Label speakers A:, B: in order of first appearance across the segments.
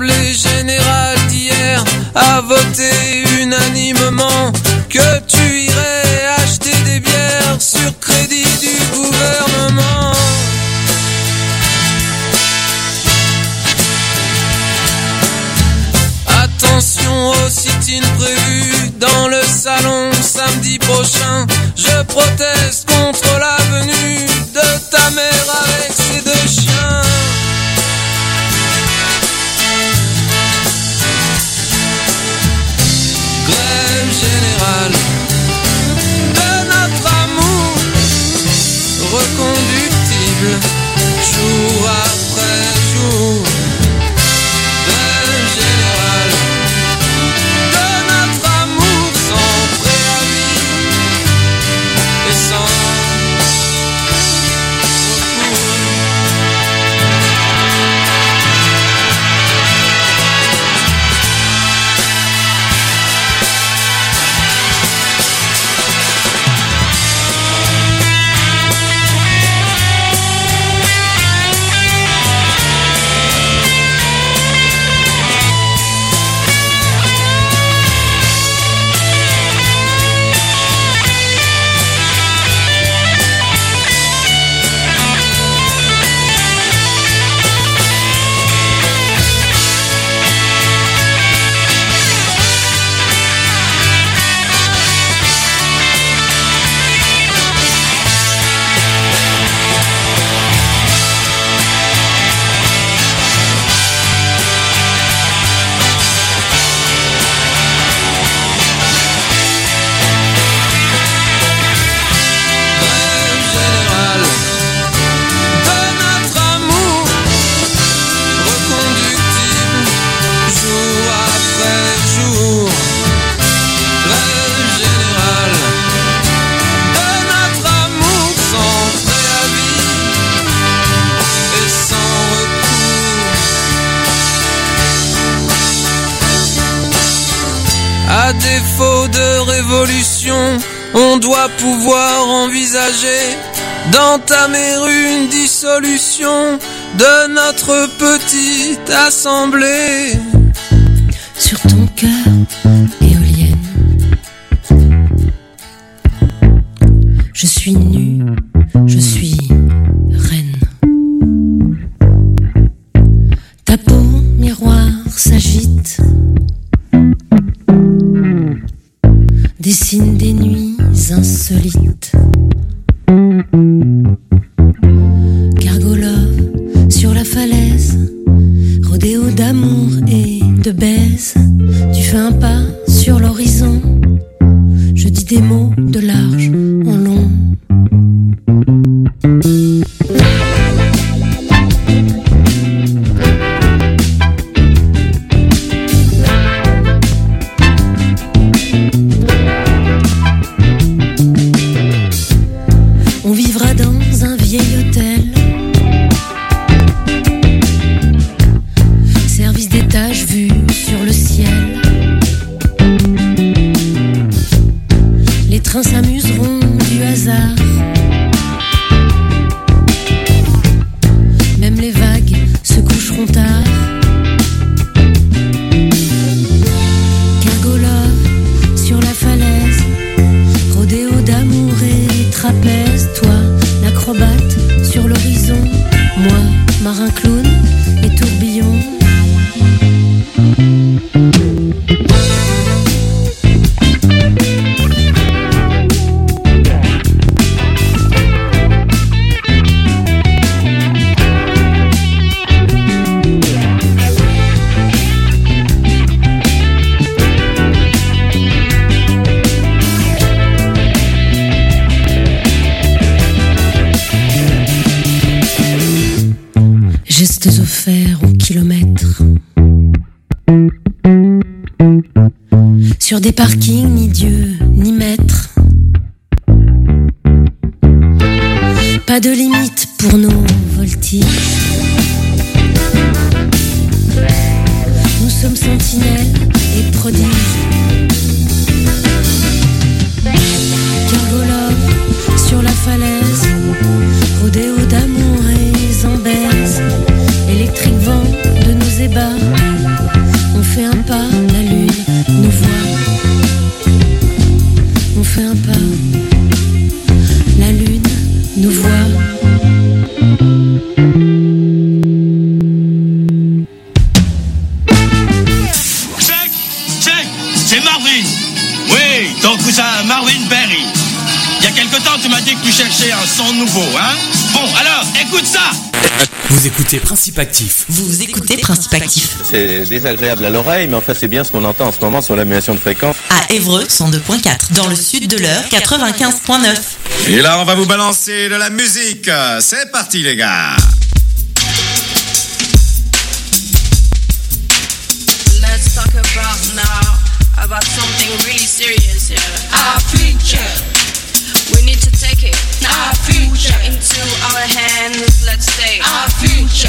A: l'Assemblée générale d'hier a voté unanimement que tu irais acheter des bières sur crédit du gouvernement. Attention au sit-in prévu dans le salon samedi prochain. Je proteste contre la venue de ta mère avec ses 2 chiens. Grève générale de notre amour reconductible jour après jour. Grève générale de notre amour sans préavis et sans recours. À défaut de révolution, on doit pouvoir envisager d'entamer une dissolution de notre petite assemblée.
B: Sur ton cœur, éolienne, je suis nue, je suis reine. Ta peau, miroir, s'agite, dessine des nuits insolites. Gargolove sur la falaise, rodéo d'amour et de baise. Tu fais un pas sur l'horizon, je dis des mots de large en long. S'amuseront du hasard. Même les vagues se coucheront tard. Gargolove sur la falaise, rodéo d'amour et trapèze. Toi, l'acrobate sur l'horizon, moi, marin clown et tourbillon. Gestes offerts au kilomètre. Sur des parkings, ni Dieu, ni maître. Pas de limite pour nos voltiges. Nous sommes sentinelles et prodiges. Gargolove sur la falaise, rodéo d'amour et zambèze. Électrique vent de nos ébats,
C: tu m'as dit que tu cherchais un son nouveau, hein? Bon, alors, écoute ça!
D: Vous écoutez Principe Actif.
E: Vous écoutez Principe Actif.
F: C'est désagréable à l'oreille, mais enfin c'est bien ce qu'on entend en ce moment sur l'annulation de fréquence.
E: À Évreux, 102.4. Dans le sud de l'heure, 95.9.
G: Et là, on va vous balancer de la musique. C'est parti, les gars.
H: Let's talk about something really serious here. Our future. We need to take it. Our future into our hands. Let's say our future.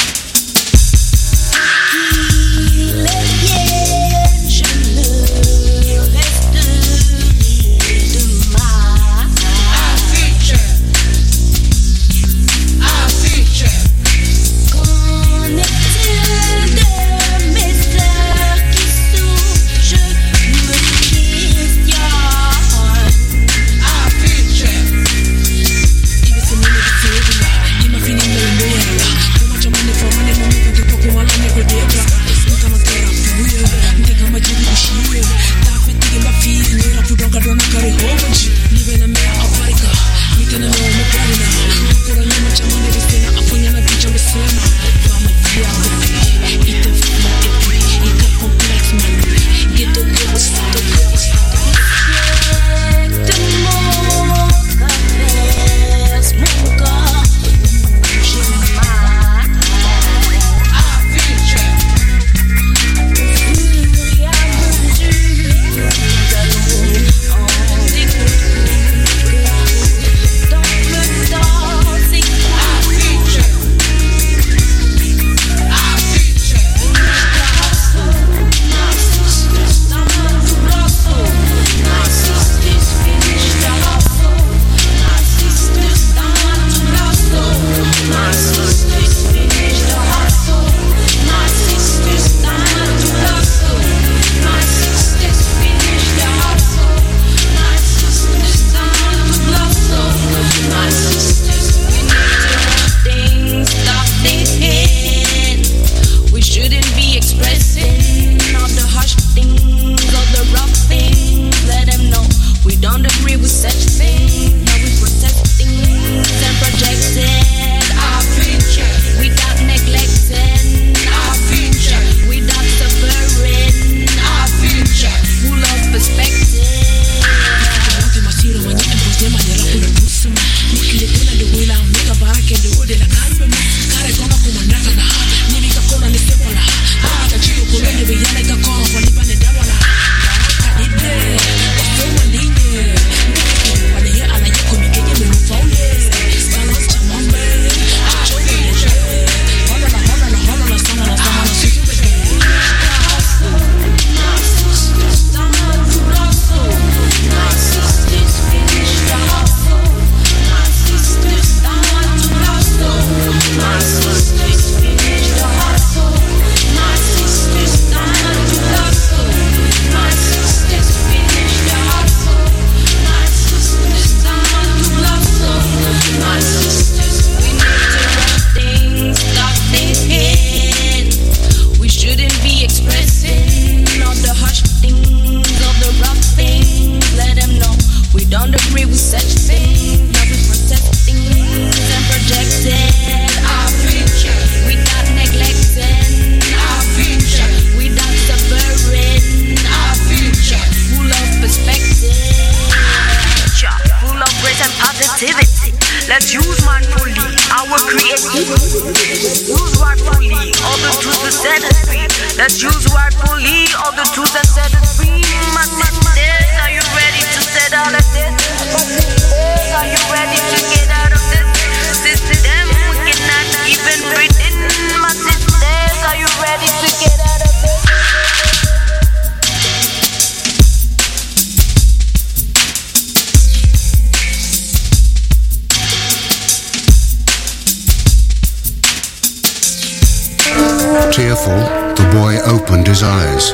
I: Tearful, the boy opened his eyes.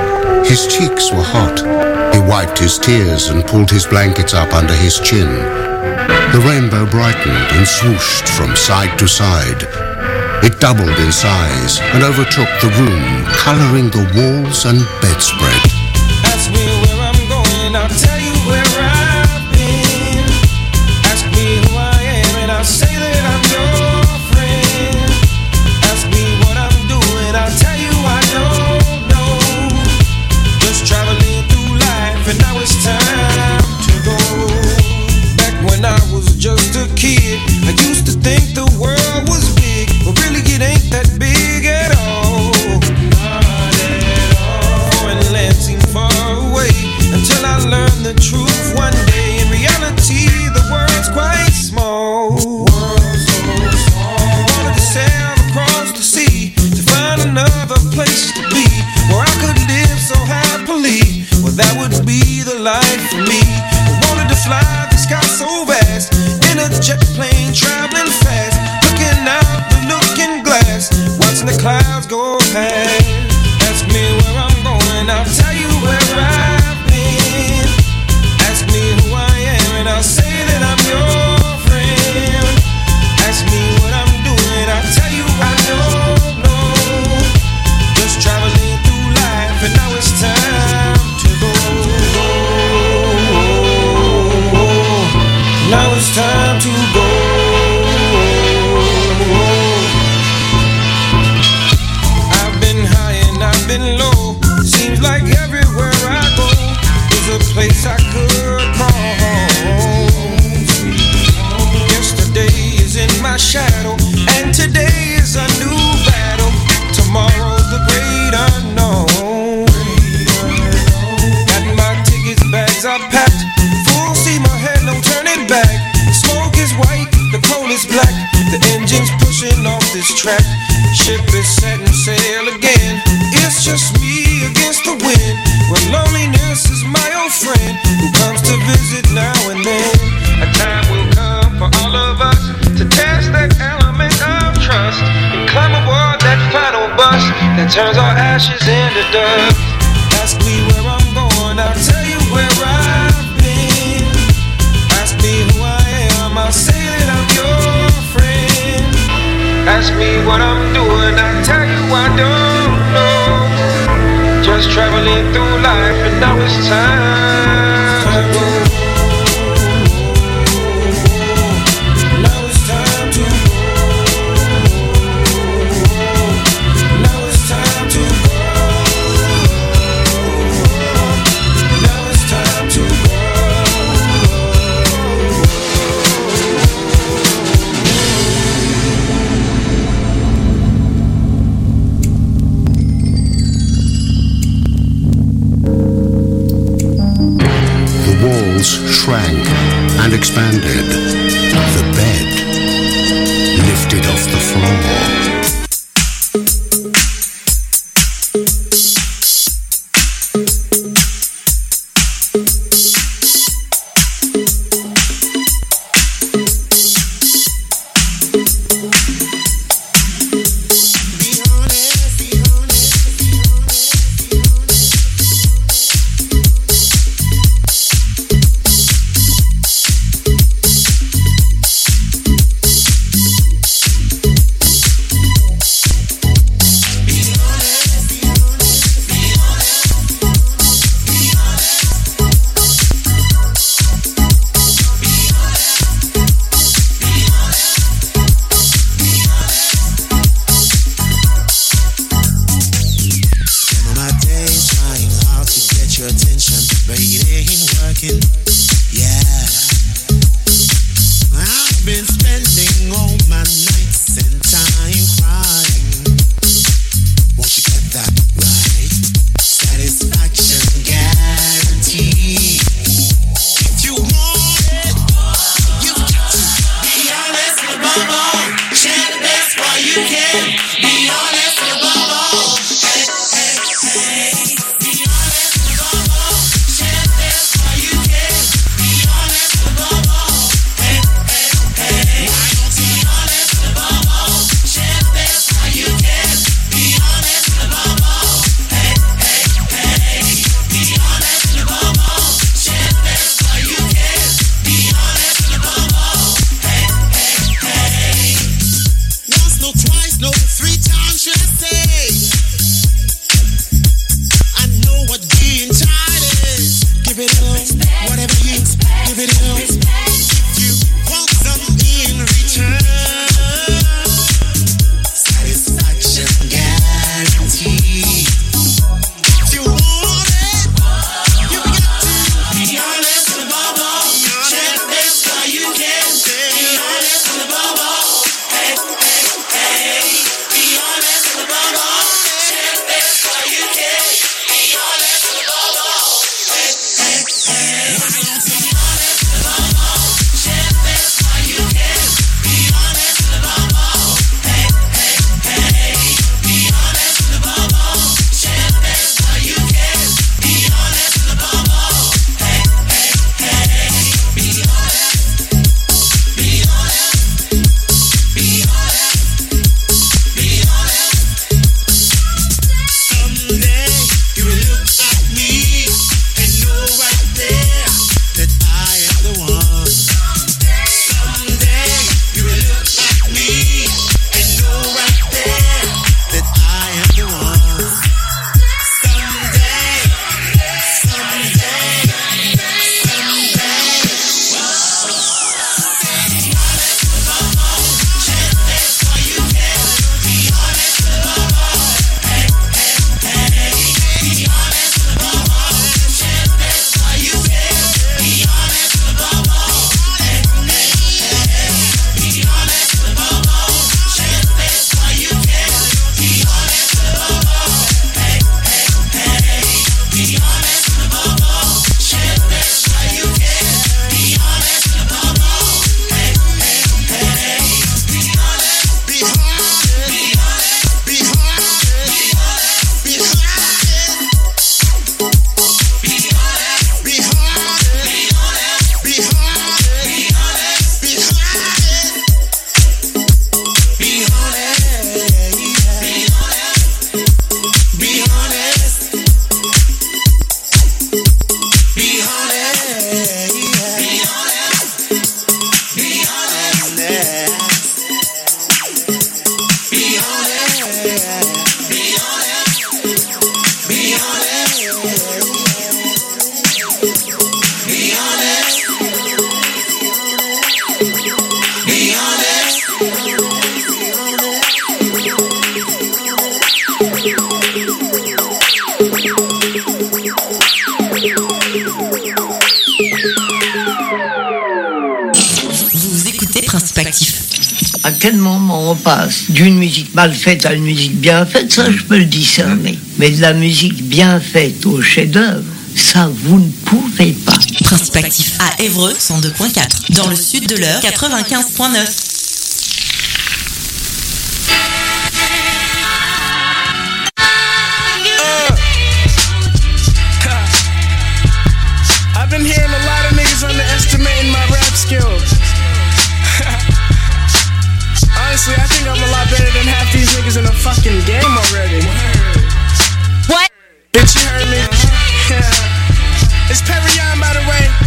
I: His cheeks were hot. He wiped his tears and pulled his blankets up under his chin. The rainbow brightened and swooshed from side to side. It doubled in size and overtook the room, coloring the walls and bedspread.
A: Ask me where I'm going, I'll tell you where I've been. past. Ask me where I'm going, I'll tell you where I've been. Ask me who I am and I'll say that I'm your friend. Ask me what I'm doing, I'll tell you I don't know. Just traveling through life and now it's time to go. Now it's time to go. I've been high and I've been low. Seems like everywhere I go is a place I could call home. Yesterday is in my shadow, and today is a new battle. Tomorrow's the great unknown. Got my tickets, bags are packed. Full steam ahead, no turning back. Smoke is white, the coal is black. The engine's pushing off this track. Ship is setting sail again. It's just me against the wind. When loneliness is my old friend who comes to visit now and then. A time will come for all of us to test that element of trust and climb aboard that final bus that turns our ashes into dust. Ask me where I'm going, I'll tell you where I've been. Ask me who I am, I'll say that I'm your friend. Ask me what I'm doing, I'll tell you I don't know. Just traveling through life and now it's time to go. Now it's time to go. Now it's time to go. Now it's time to go.
I: Shrank and expanded. The bed lifted off the floor.
J: quel moment on passe d'une musique mal faite à une musique bien faite, ça je peux le discerner. Mais de la musique bien faite au chef-d'œuvre, ça vous ne pouvez pas.
E: Principe actif à Évreux 102.4. Dans le sud de l'Eure 95.9.
K: I've been hearing a lot of niggas underestimating my rap skills. Honestly, I think I'm a lot better than half these niggas in the fucking game already.
E: What?
K: Bitch, you heard me? Yeah. It's Perion, by the way.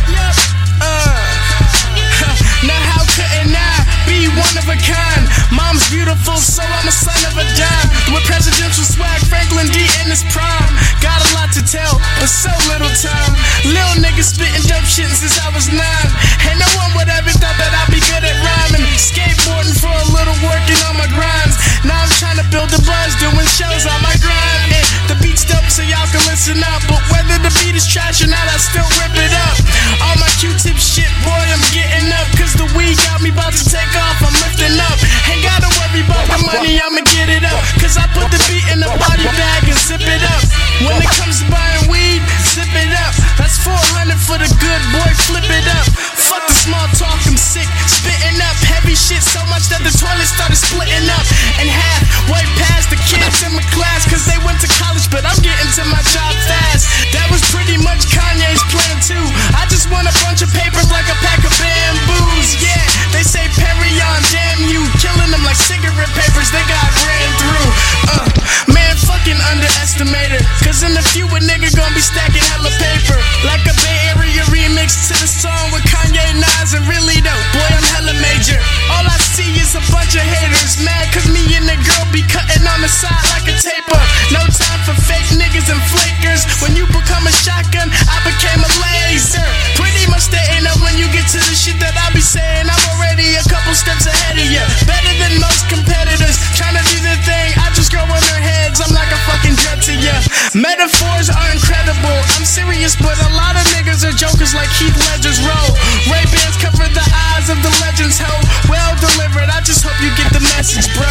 K: Now how couldn't I be one of a kind? Mom's beautiful, so I'm a son of a dime. With presidential swag, Franklin D in his prime. Got a lot to tell, but so little time. Lil nigga spitting dope shit since I was 9. And no one would ever thought that I'd be good at rhyming. Skateboarding for a little, working on my grinds. Now I'm trying to build a buzz, doing shows on my grind. And the beat's dope, so y'all can listen up. But whether the beat is trash or not, I still rip it up. All my Q-tip shit, boy, I'm getting up. Cause the weed got me about to take off, I'm lifting up. Ain't gotta worry about the money, I'ma get it up. Cause I put the beat in the body bag and zip it up. When it comes to buying weed, zip it up. That's 400 for the good, boy, flip it up. Fuck the small talk, I'm sick, spitting up heavy shit so much that the toilet started splitting up in half, way past the kids in my class. Cause they went to college, but I'm getting to my job fast. That was pretty much Kanye's plan too. I just want a bunch of papers like a pack of bamboos. Yeah, they say Perion, damn you, killing them like cigarette papers they got ran through. Man, fucking underestimated. Cause in the few a nigga gon' be stacking hella paper. Like a Bay Area remix to the song with Kanye, Nas, and really though, boy, I'm hella major. All I see is a bunch of haters, mad cause me and the girl be cutting on the side like a taper. No time for fake niggas and flakers. When you become a shotgun, I became a laser. Pretty much they ain't know when you get to the shit that I be saying. I'm already a couple steps ahead of ya. Better than most competitors. Trying to do their thing, I just go in their heads. I'm like a fucking jet to ya. Metaphors are incredible. I'm serious, but a lot of niggas are jokers like Heath Ledger's role. Ray-Bans cover the eyes of the legends, ho. Well delivered, I just hope you get the message, bro.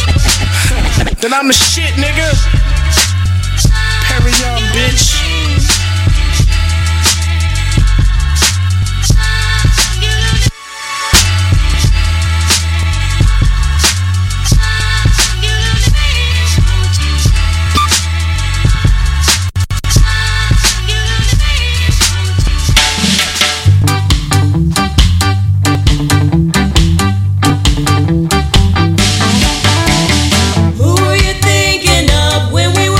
K: Then I'm a shit, nigga. Perion, bitch.
L: Who were you thinking of when we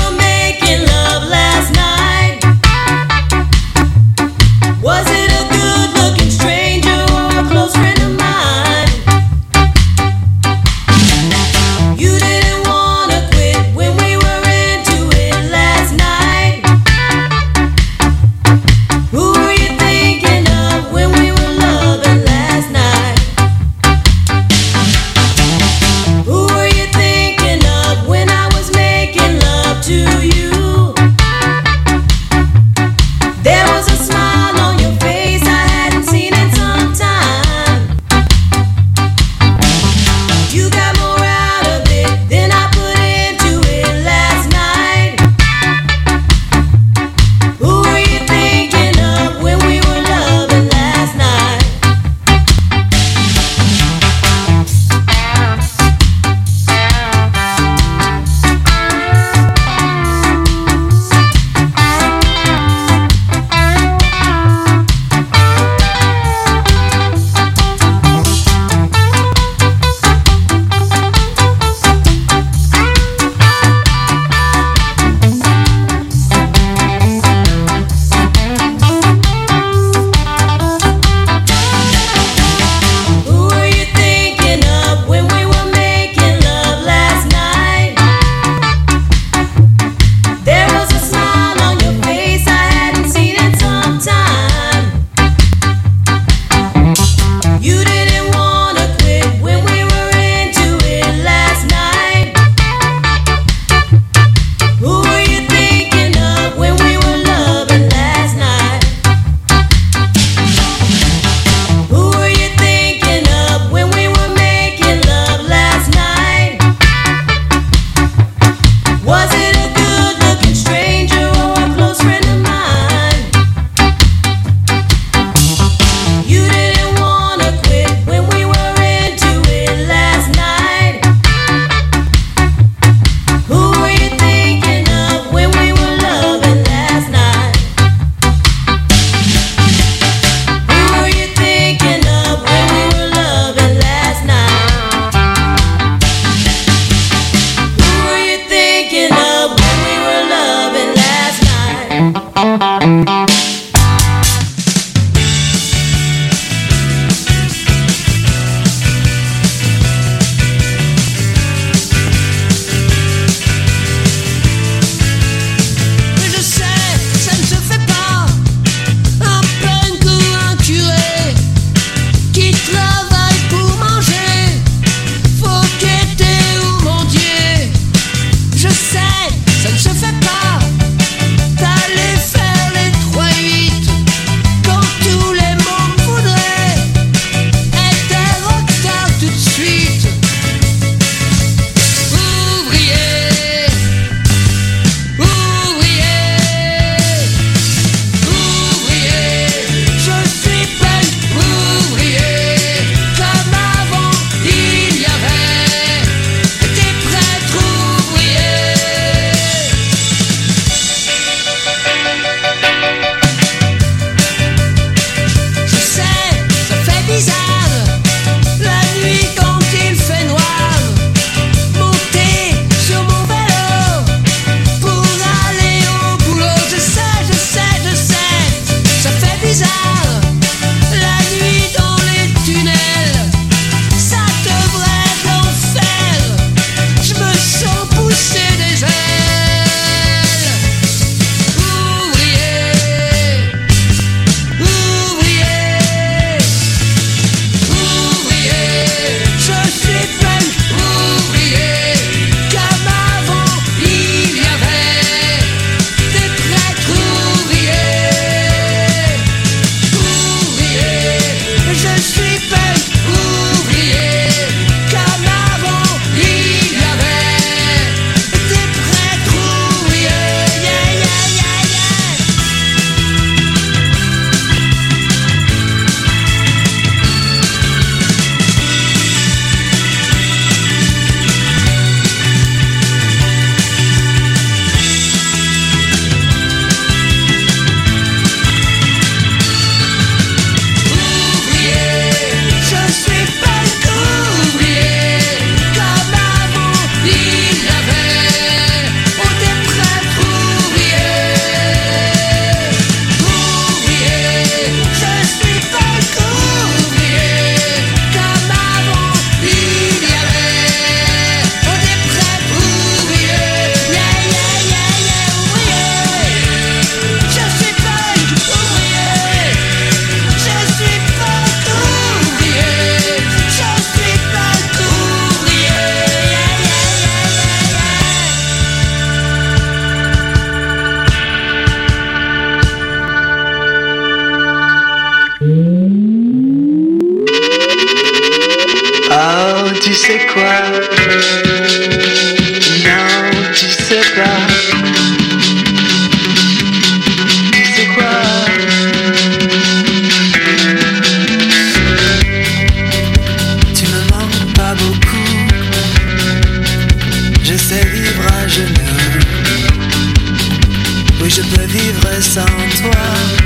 L: Oui, je peux vivre sans toi.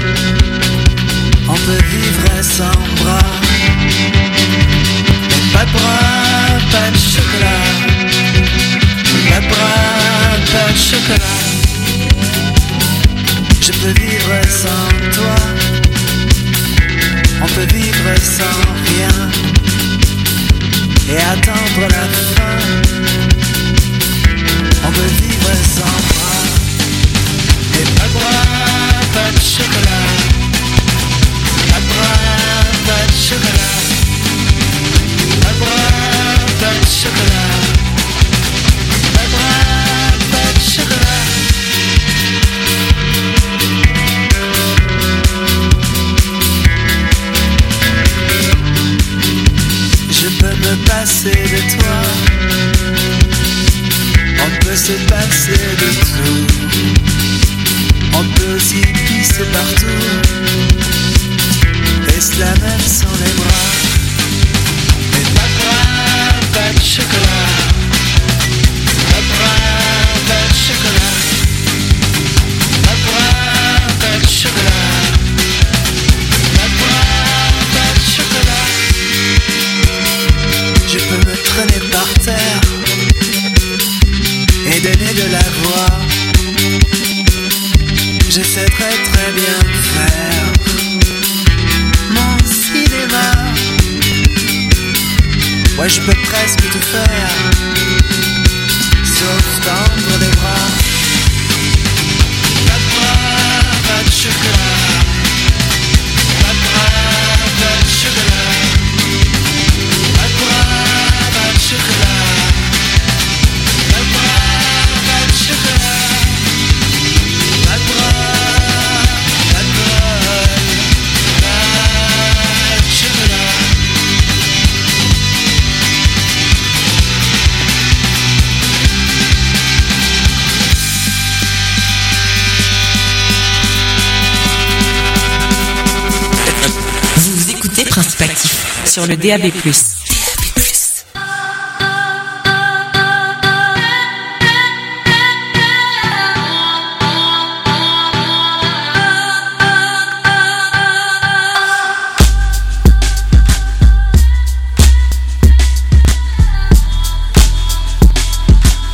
L: On peut vivre sans bras. Mais pas de bras, pas de chocolat. Pas de bras, pas de chocolat. Je peux vivre sans toi. On peut vivre sans rien et attendre la fin. On peut vivre sans bras. Et pas de bras, pas de chocolat. Pas de bras, pas de chocolat. Pas de bras, pas de chocolat. Pas de bras, pas de chocolat. Je peux me passer de toi. On peut se passer de tout. On peut s'y pisser partout. Et cela même sans les bras. Mais pas de bras, pas de chocolat. Pas de bras, pas de chocolat. Pas de bras, pas de chocolat. Pas de bras, pas de chocolat. Je peux me traîner par terre et donner de la voix. Je sais très bien faire mon cinéma. Ouais, je peux presque tout faire, sauf tendre les bras. Pas de bras, pas de chocolat. Pas de bras, pas de chocolat. Pas de bras, pas de chocolat. Pas de bras, pas de chocolat. Pas de bras, pas de bol, pas de chocolat.
E: Vous écoutez Principe Actif sur le DAB+.